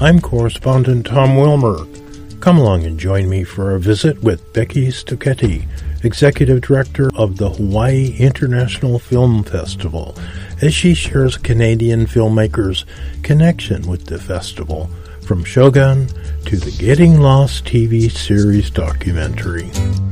I'm correspondent Tom Wilmer. Come along and join me for a visit with Becky Stucchetti, Executive Director of the Hawaii International Film Festival, as she shares Canadian filmmakers' connection with the festival, from Shogun to the Getting Lost TV series documentary.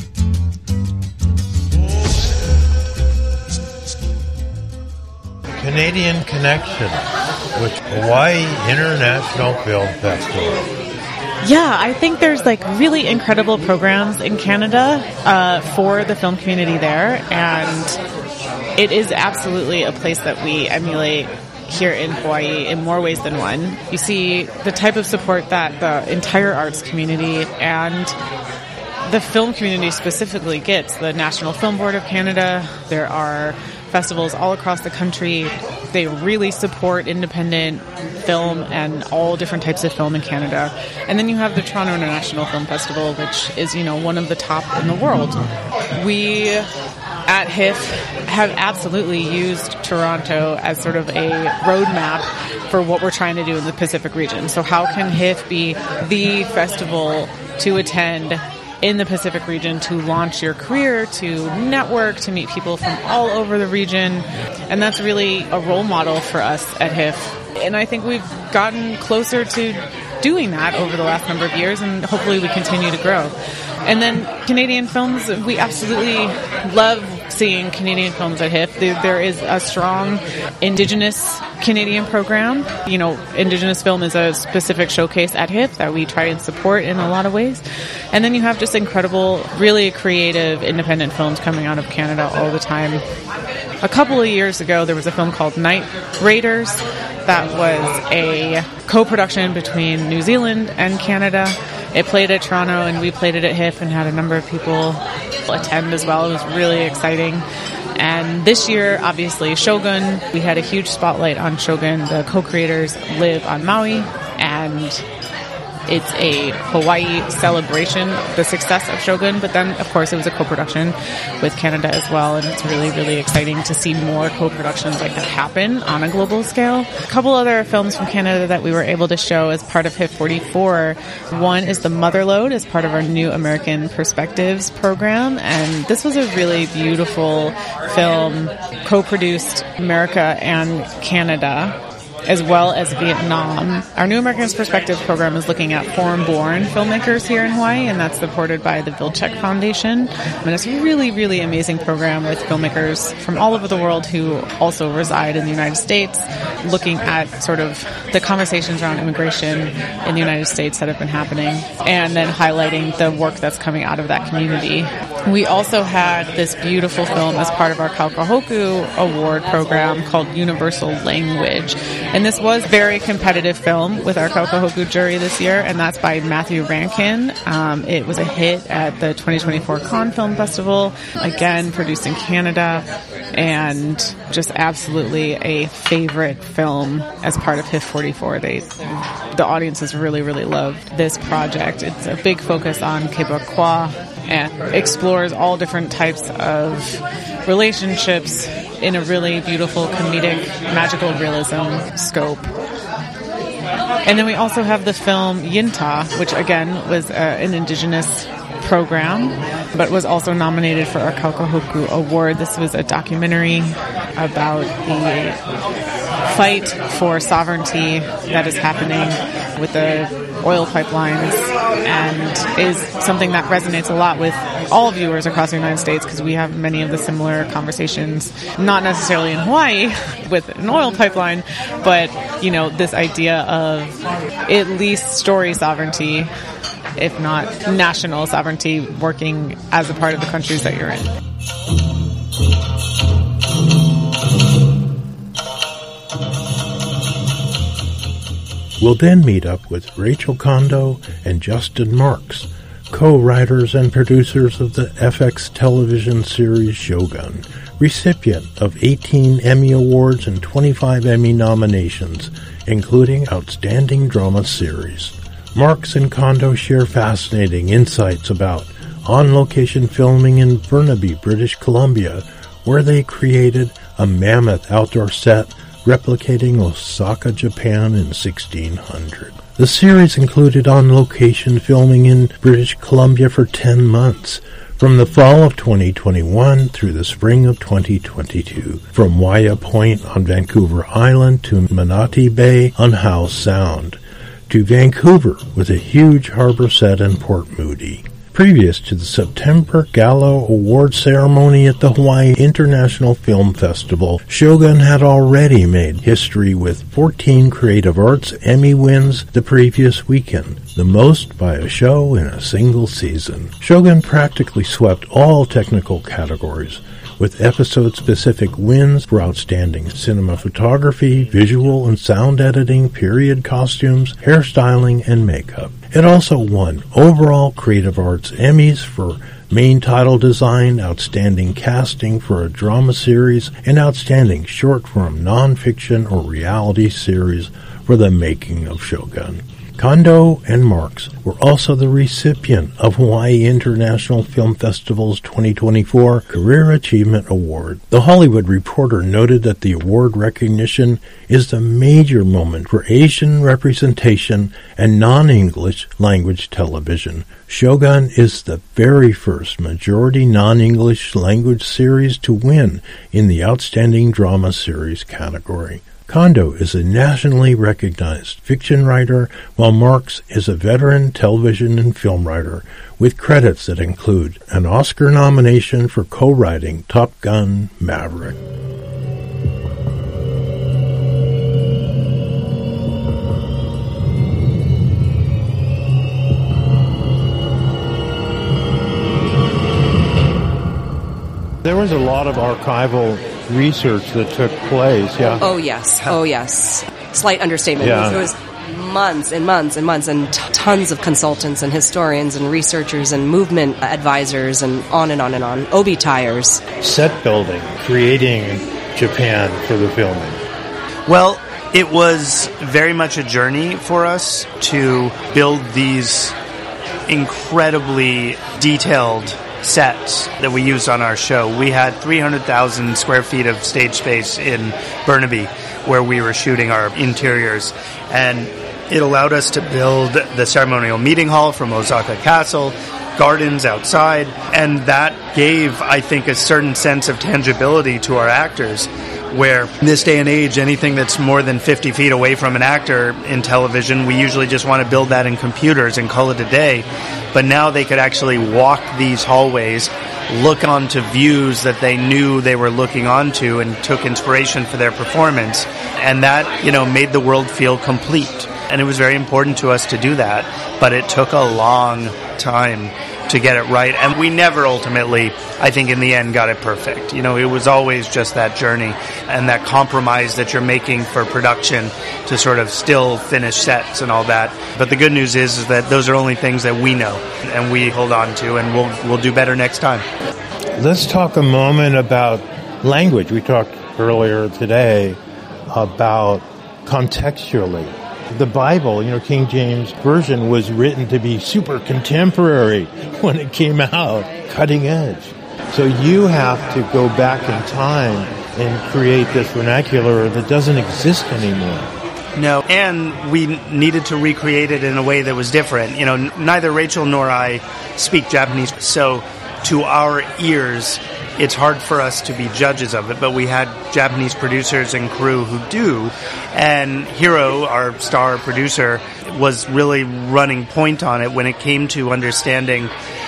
Canadian connection with Hawaii International Film Festival. Yeah, I think there's really incredible programs in Canada for the film community there, and it is absolutely a place that we emulate here in Hawaii in more ways than one. You see the type of support that the entire arts community and the film community specifically gets. The National Film Board of Canada, there are festivals all across the country. They really support independent film and all different types of film in Canada. And then you have the Toronto International Film Festival, which is, one of the top in the world. We at HIF have absolutely used Toronto as sort of a roadmap for what we're trying to do in the Pacific region. So how can HIF be the festival to attend in the Pacific region, to launch your career, to network, to meet people from all over the region? And that's really a role model for us at HIF. And I think we've gotten closer to doing that over the last number of years, and hopefully we continue to grow. And then Canadian films, we absolutely love seeing Canadian films at HIF. There is a strong Indigenous Canadian program. Indigenous film is a specific showcase at HIF that we try and support in a lot of ways. And then you have just incredible, really creative independent films coming out of Canada all the time. A couple of years ago, there was a film called Night Raiders that was a co-production between New Zealand and Canada. It played at Toronto, and we played it at HIF and had a number of people attend as well. It was really exciting. And this year, obviously, Shogun, we had a huge spotlight on Shogun. The co-creators live on Maui, and it's a Hawaii celebration of the success of Shogun, but then, of course, it was a co-production with Canada as well, and it's really, really exciting to see more co-productions like that happen on a global scale. A couple other films from Canada that we were able to show as part of HIF 44. One is The Motherlode, as part of our New American Perspectives program, and this was a really beautiful film, co-produced America and Canada, as well as Vietnam. Our New American Perspectives program is looking at foreign-born filmmakers here in Hawaii, and that's supported by the Vilcek Foundation. And it's a really, really amazing program with filmmakers from all over the world who also reside in the United States, looking at sort of the conversations around immigration in the United States that have been happening, and then highlighting the work that's coming out of that community. We also had this beautiful film as part of our Kaukahoku Award program called Universal Language. And this was a very competitive film with our Kaukahoku jury this year, and that's by Matthew Rankin. It was a hit at the 2024 Cannes Film Festival, again, produced in Canada, and just absolutely a favorite film as part of HIF 44. The audiences really, really loved this project. It's a big focus on Quebecois and explores all different types of relationships in a really beautiful, comedic, magical realism scope. And then we also have the film Yinta, which again was an Indigenous program, but was also nominated for our Kaukahoku Award. This was a documentary about the fight for sovereignty that is happening with the oil pipelines, and is something that resonates a lot with all viewers across the United States, because we have many of the similar conversations, not necessarily in Hawaii with an oil pipeline, but, this idea of at least story sovereignty, if not national sovereignty, working as a part of the countries that you're in. We'll then meet up with Rachel Kondo and Justin Marks, co-writers and producers of the FX television series Shogun, recipient of 18 Emmy Awards and 25 Emmy nominations, including Outstanding Drama Series. Marks and Kondo share fascinating insights about on-location filming in Burnaby, British Columbia, where they created a mammoth outdoor set replicating Osaka, Japan in 1600. The series included on-location filming in British Columbia for 10 months, from the fall of 2021 through the spring of 2022, from Waya Point on Vancouver Island to Manatee Bay on Howe Sound, to Vancouver with a huge harbor set in Port Moody. Previous to the September Gala Award ceremony at the Hawaii International Film Festival, Shogun had already made history with 14 Creative Arts Emmy wins the previous weekend, the most by a show in a single season. Shogun practically swept all technical categories, with episode-specific wins for outstanding cinematography, visual and sound editing, period costumes, hairstyling, and makeup. It also won overall Creative Arts Emmys for main title design, outstanding casting for a drama series, and outstanding short-form nonfiction or reality series for the making of Shogun. Kondo and Marks were also the recipient of Hawaii International Film Festival's 2024 Career Achievement Award. The Hollywood Reporter noted that the award recognition is the major moment for Asian representation and non-English language television. Shogun is the very first majority non-English language series to win in the Outstanding Drama Series category. Kondo is a nationally recognized fiction writer, while Marks is a veteran television and film writer with credits that include an Oscar nomination for co-writing Top Gun: Maverick. There was a lot of archival research that took place, yeah. Oh, yes. Slight understatement. Yeah. It was months and months and months and tons of consultants and historians and researchers and movement advisors and on and on and on. Obi tires. Set building, creating Japan for the filming. Well, it was very much a journey for us to build these incredibly detailed sets that we used on our show. We had 300,000 square feet of stage space in Burnaby where we were shooting our interiors, and it allowed us to build the ceremonial meeting hall from Osaka Castle, gardens outside, and that gave, I think, a certain sense of tangibility to our actors, where in this day and age, anything that's more than 50 feet away from an actor in television, we usually just want to build that in computers and call it a day. But now they could actually walk these hallways, look onto views that they knew they were looking onto and took inspiration for their performance. And that, made the world feel complete. And it was very important to us to do that. But it took a long time to get it right. And we never ultimately, I think in the end, got it perfect. It was always just that journey and that compromise that you're making for production to sort of still finish sets and all that. But the good news is that those are only things that we know and we hold on to, and we'll do better next time. Let's talk a moment about language. We talked earlier today about contextually. The Bible, King James Version was written to be super contemporary when it came out, cutting edge. So you have to go back in time and create this vernacular that doesn't exist anymore. No, and we needed to recreate it in a way that was different. Neither Rachel nor I speak Japanese, so to our ears, it's hard for us to be judges of it, but we had Japanese producers and crew who do, and Hiro, our star producer, was really running point on it when it came to understanding,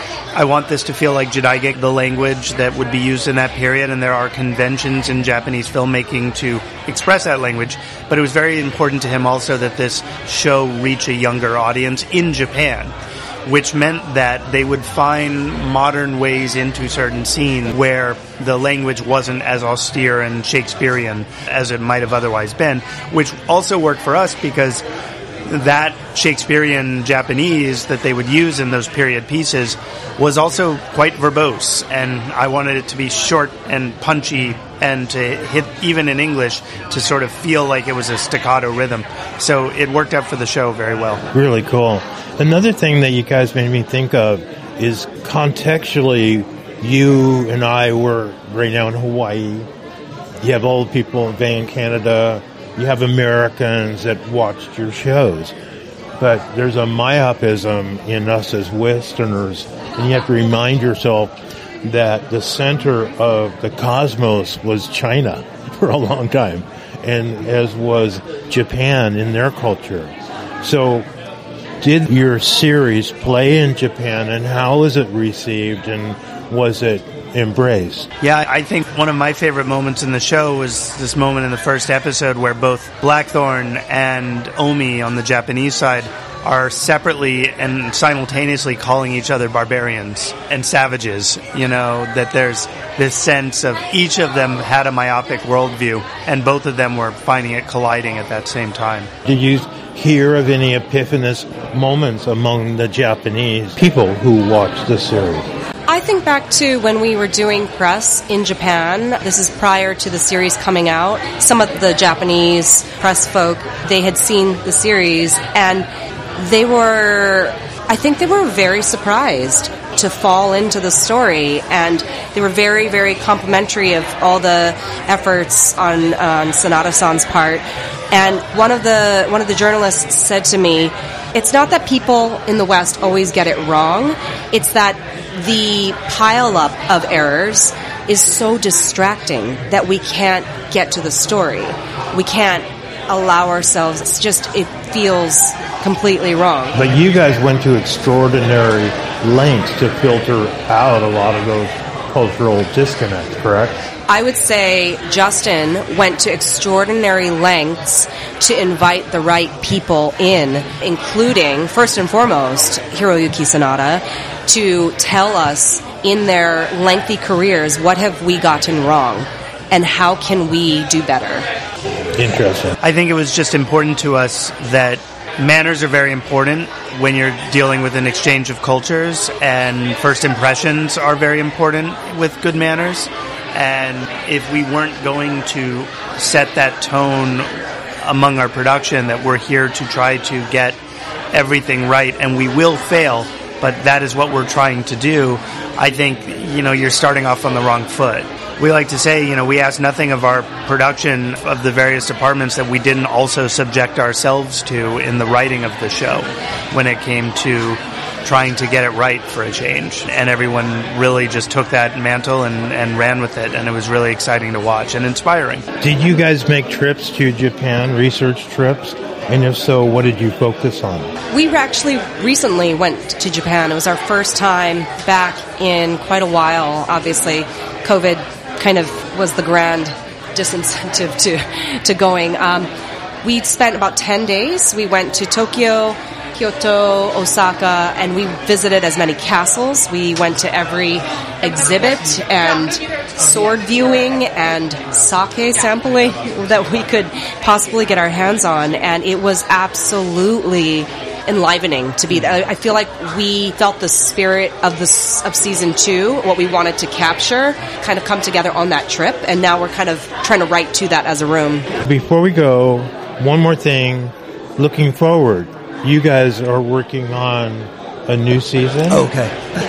I want this to feel like Jidaigeki, the language that would be used in that period, and there are conventions in Japanese filmmaking to express that language, but it was very important to him also that this show reach a younger audience in Japan, which meant that they would find modern ways into certain scenes where the language wasn't as austere and Shakespearean as it might have otherwise been, which also worked for us because that Shakespearean Japanese that they would use in those period pieces was also quite verbose, and I wanted it to be short and punchy and to hit, even in English, to sort of feel like it was a staccato rhythm. So it worked out for the show very well. Really cool. Another thing that you guys made me think of is contextually, you and I were right now in Hawaii, You have old people in Canada. You have Americans that watched your shows. But there's a myopism in us as Westerners, and you have to remind yourself that the center of the cosmos was China for a long time, and as was Japan in their culture. So did your series play in Japan, and how was it received, and was it embraced? Yeah, I think one of my favorite moments in the show was this moment in the first episode where both Blackthorn and Omi on the Japanese side are separately and simultaneously calling each other barbarians and savages. You know, that there's this sense of each of them had a myopic worldview, and both of them were finding it colliding at that same time. Did you hear of any epiphanous moments among the Japanese people who watched the series? I think back to when we were doing press in Japan. This is prior to the series coming out. Some of the Japanese press folk, they had seen the series, and I think they were very surprised to fall into the story, and they were very, very complimentary of all the efforts on Sanada-san's part. And one of the journalists said to me, it's not that people in the West always get it wrong, it's that the pileup of errors is so distracting that we can't get to the story. We can't allow ourselves, it feels completely wrong. But you guys went to extraordinary lengths to filter out a lot of those cultural disconnects, correct? I would say Justin went to extraordinary lengths to invite the right people in, including, first and foremost, Hiroyuki Sanada, to tell us in their lengthy careers what have we gotten wrong and how can we do better. Interesting. I think it was just important to us that manners are very important when you're dealing with an exchange of cultures, and first impressions are very important with good manners. And if we weren't going to set that tone among our production, that we're here to try to get everything right, and we will fail, but that is what we're trying to do, I think, you're starting off on the wrong foot. We like to say, we ask nothing of our production of the various departments that we didn't also subject ourselves to in the writing of the show when it came to trying to get it right for a change. And everyone really just took that mantle and ran with it, and it was really exciting to watch and inspiring. Did you guys make trips to Japan, research trips? And if so, what did you focus on? We actually recently went to Japan. It was our first time back in quite a while. Obviously, COVID kind of was the grand disincentive to going. We spent about 10 days. We went to Tokyo, Kyoto, Osaka, and we visited as many castles. We went to every exhibit and sword viewing and sake sampling that we could possibly get our hands on, and it was absolutely enlivening to be there. I feel like we felt the spirit of season 2, what we wanted to capture, kind of come together on that trip, and now we're kind of trying to write to that as a room. Before we go, one more thing, looking forward. You guys are working on a new season? Okay.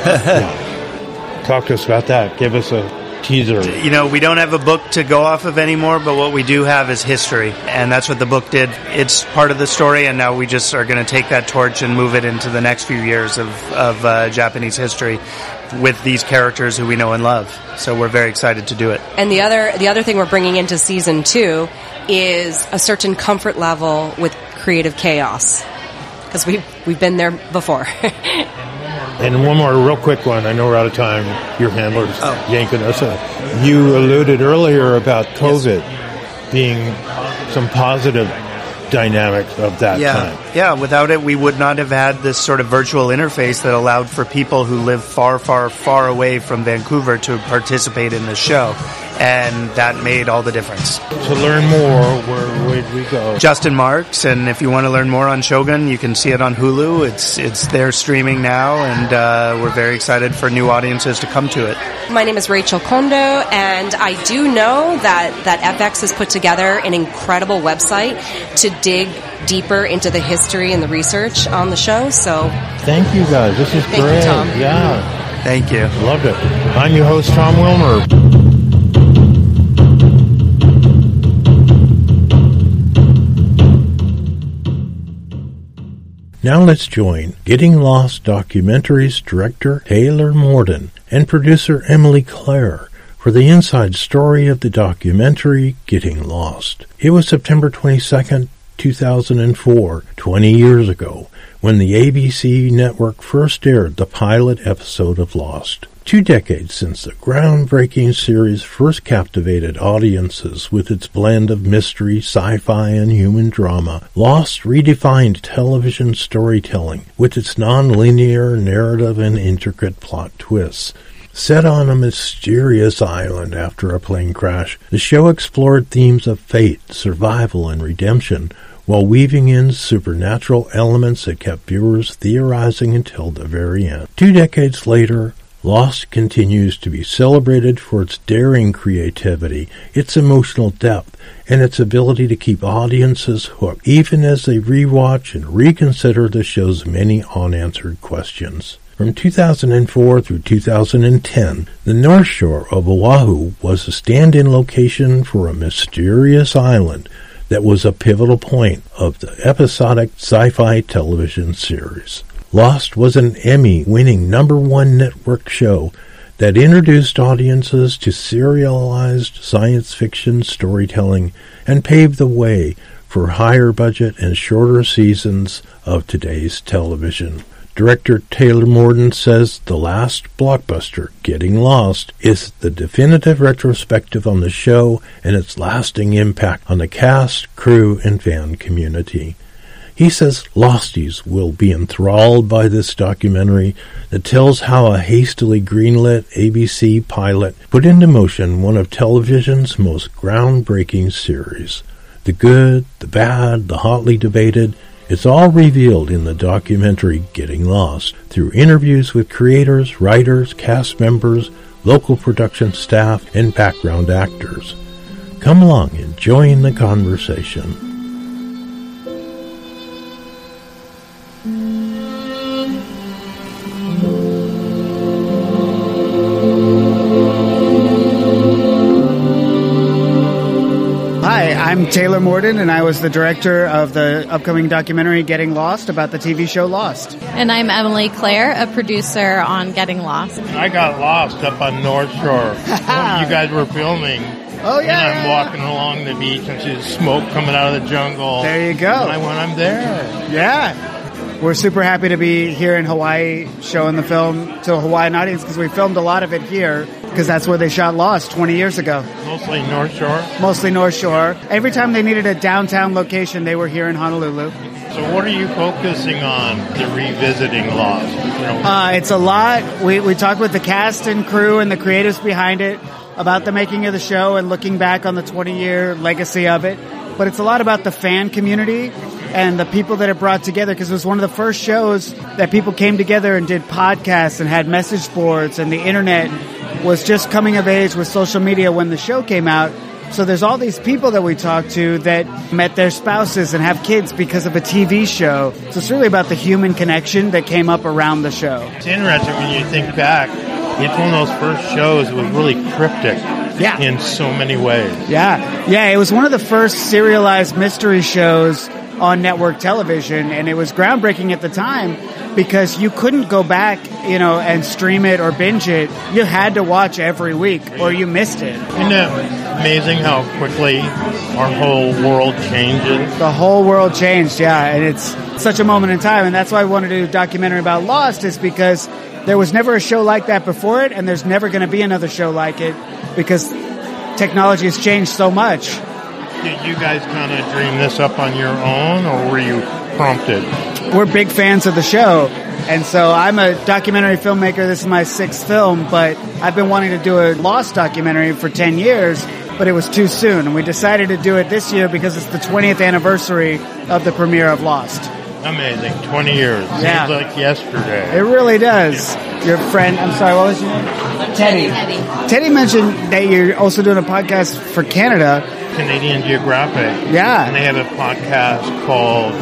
Yeah. Talk to us about that. Give us a teaser. We don't have a book to go off of anymore, but what we do have is history, and that's what the book did. It's part of the story, and now we just are going to take that torch and move it into the next few years of Japanese history with these characters who we know and love. So we're very excited to do it. And the other thing we're bringing into season 2 is a certain comfort level with creative chaos, because we've been there before. And one more real quick one. I know we're out of time. Your handler's yanking us up. You alluded earlier about COVID being some positive dynamics of that time. Yeah, without it, we would not have had this sort of virtual interface that allowed for people who live far, far, far away from Vancouver to participate in the show. And that made all the difference. To learn more, where would we go? Justin Marks, and if you want to learn more on Shogun, you can see it on Hulu. It's there streaming now, and we're very excited for new audiences to come to it. My name is Rachel Kondo, and I do know that FX has put together an incredible website to dig deeper into the history and the research on the show. So thank you guys. This is great. Thank you, Tom. Yeah. Thank you. Loved it. I'm your host, Tom Wilmer. Now let's join Getting Lost documentary's director Taylor Morden and producer Emily Clare for the inside story of the documentary Getting Lost. It was September 22nd, 2004, 20 years ago, when the ABC network first aired the pilot episode of Lost. 2 decades since the groundbreaking series first captivated audiences with its blend of mystery, sci-fi, and human drama, Lost redefined television storytelling with its non-linear narrative and intricate plot twists. Set on a mysterious island after a plane crash, the show explored themes of fate, survival, and redemption, while weaving in supernatural elements that kept viewers theorizing until the very end. 2 decades later, Lost continues to be celebrated for its daring creativity, its emotional depth, and its ability to keep audiences hooked, even as they rewatch and reconsider the show's many unanswered questions. From 2004 through 2010, the North Shore of Oahu was a stand-in location for a mysterious island that was a pivotal point of the episodic sci-fi television series. Lost was an Emmy-winning #1 network show that introduced audiences to serialized science fiction storytelling and paved the way for higher budget and shorter seasons of today's television. Director Taylor Morden says the last blockbuster, Getting Lost, is the definitive retrospective on the show and its lasting impact on the cast, crew, and fan community. He says Losties will be enthralled by this documentary that tells how a hastily greenlit ABC pilot put into motion one of television's most groundbreaking series. The good, the bad, the hotly debated, it's all revealed in the documentary Getting Lost through interviews with creators, writers, cast members, local production staff, and background actors. Come along and join the conversation. I'm Taylor Morden, and I was the director of the upcoming documentary Getting Lost about the TV show Lost. And I'm Emily Clare, a producer on Getting Lost. I got lost up on North Shore when you guys were filming. Oh, yeah. And I'm walking along the beach and there's smoke coming out of the jungle. There you go. And I'm there. Yeah. We're super happy to be here in Hawaii showing the film to a Hawaiian audience because we filmed a lot of it here because that's where they shot Lost 20 years ago. Mostly North Shore? Mostly North Shore. Every time they needed a downtown location, they were here in Honolulu. So what are you focusing on to revisiting Lost? It's a lot. We talked with the cast and crew and the creatives behind it about the making of the show and looking back on the 20-year legacy of it. But it's a lot about the fan community and the people that it brought together, because it was one of the first shows that people came together and did podcasts and had message boards, and the internet was just coming of age with social media when the show came out. So there's all these people that we talked to that met their spouses and have kids because of a TV show. So it's really about the human connection that came up around the show. It's interesting when you think back. It's one of those first shows that was really cryptic. Yeah. In so many ways. Yeah, it was one of the first serialized mystery shows on network television, and it was groundbreaking at the time because you couldn't go back, and stream it or binge it. You had to watch every week or you missed it. Isn't it amazing how quickly our whole world changes? The whole world changed, yeah, and it's such a moment in time, and that's why I wanted to do a documentary about Lost, is because there was never a show like that before it, and there's never going to be another show like it because technology has changed so much. Did you guys kind of dream this up on your own, or were you prompted? We're big fans of the show, and so I'm a documentary filmmaker. This is my 6th film, but I've been wanting to do a Lost documentary for 10 years, but it was too soon, and we decided to do it this year because it's the 20th anniversary of the premiere of Lost. Amazing. 20 years. Yeah. Seems like yesterday. It really does. Your friend, I'm sorry, what was your name? Teddy. Teddy mentioned that you're also doing a podcast for Canada. Canadian Geographic. Yeah. And they have a podcast called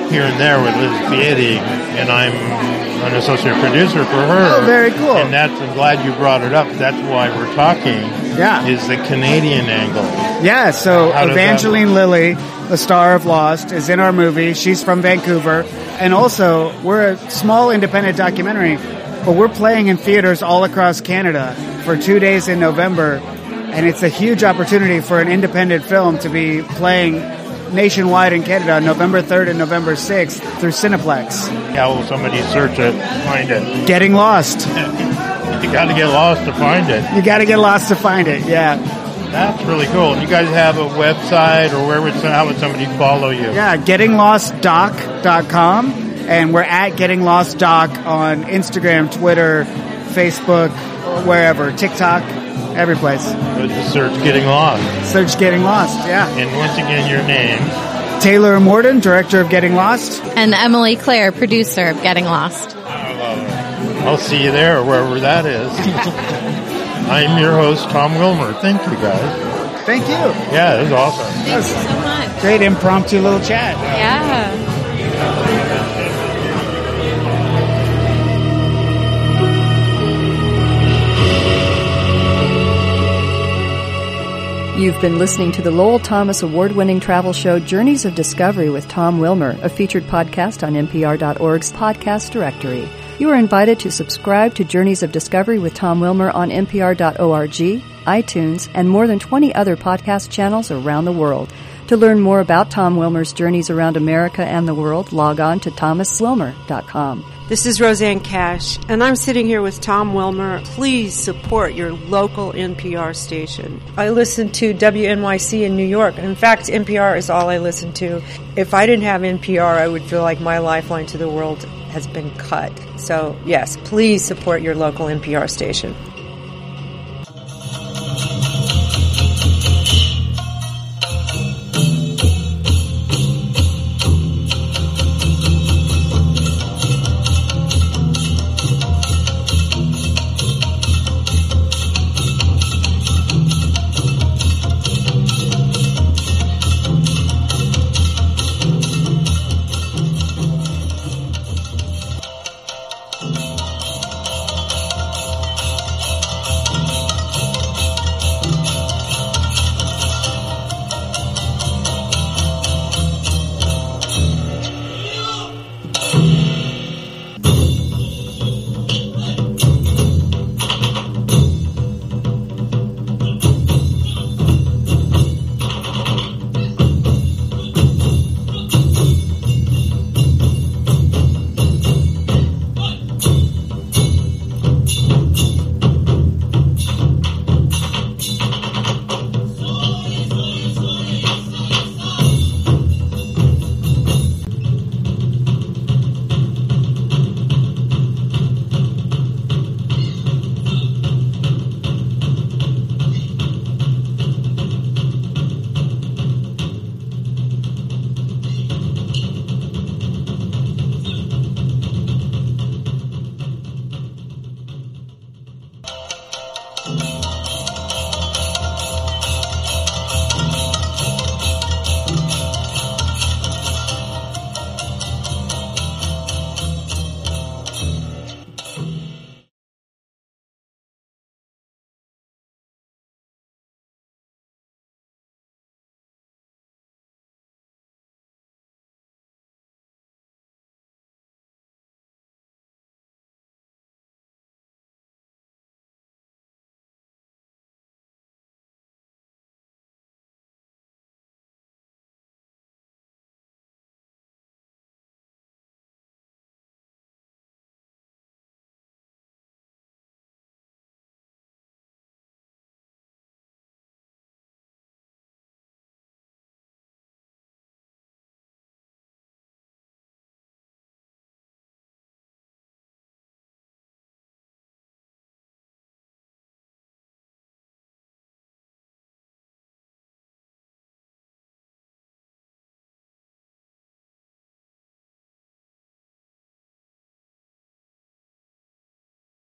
here and there with Liz Beatty, and I'm an associate producer for her. Oh, very cool. And I'm glad you brought it up. That's why we're talking. Yeah. Is the Canadian angle. Yeah, so How does Evangeline Lilly, the star of Lost, is in our movie. She's from Vancouver. And also, we're a small independent documentary, but we're playing in theaters all across Canada for 2 days in November. And it's a huge opportunity for an independent film to be playing nationwide in Canada on November 3rd and November 6th through Cineplex. How will somebody search it, find it? Getting Lost. You got to get lost to find it. You got to get lost to find it, yeah. That's really cool. And you guys have a website, or how would somebody follow you? Yeah, gettinglostdoc.com, and we're at gettinglostdoc on Instagram, Twitter, Facebook, wherever, TikTok, every place. Just search Getting Lost. Search Getting Lost, yeah. And once again, your name? Taylor Morden, director of Getting Lost. And Emily Claire, producer of Getting Lost. I love it. I'll see you there, wherever that is. I'm your host, Tom Wilmer. Thank you, guys. Thank you. Yeah, it was awesome. Thank you so much. Great impromptu little chat. Yeah. You've been listening to the Lowell Thomas award-winning travel show Journeys of Discovery with Tom Wilmer, a featured podcast on NPR.org's podcast directory. You are invited to subscribe to Journeys of Discovery with Tom Wilmer on NPR.org, iTunes, and more than 20 other podcast channels around the world. To learn more about Tom Wilmer's journeys around America and the world, log on to thomaswilmer.com. This is Roseanne Cash, and I'm sitting here with Tom Wilmer. Please support your local NPR station. I listen to WNYC in New York. In fact, NPR is all I listen to. If I didn't have NPR, I would feel like my lifeline to the world has been cut. So, yes, please support your local NPR station.